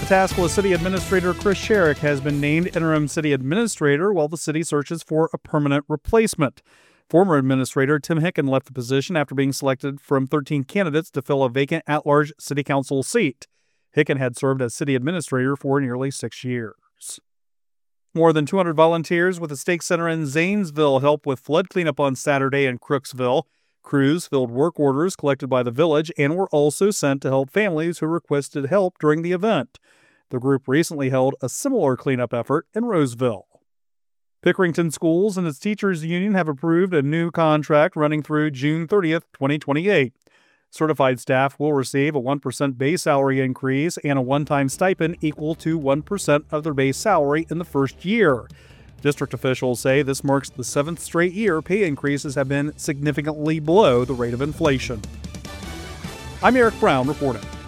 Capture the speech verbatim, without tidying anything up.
The Tascala City Administrator Chris Sherrick has been named interim city administrator while the city searches for a permanent replacement. Former Administrator Tim Hicken left the position after being selected from thirteen candidates to fill a vacant at-large city council seat. Hicken had served as city administrator for nearly six years. More than two hundred volunteers with the Stake Center in Zanesville helped with flood cleanup on Saturday in Crooksville. Crews filled work orders collected by the village and were also sent to help families who requested help during the event. The group recently held a similar cleanup effort in Roseville. Pickerington Schools and its teachers union have approved a new contract running through June thirtieth, twenty twenty-eight. Certified staff will receive a one percent base salary increase and a one-time stipend equal to one percent of their base salary in the first year. District officials say this marks the seventh straight year pay increases have been significantly below the rate of inflation. I'm Eric Brown reporting.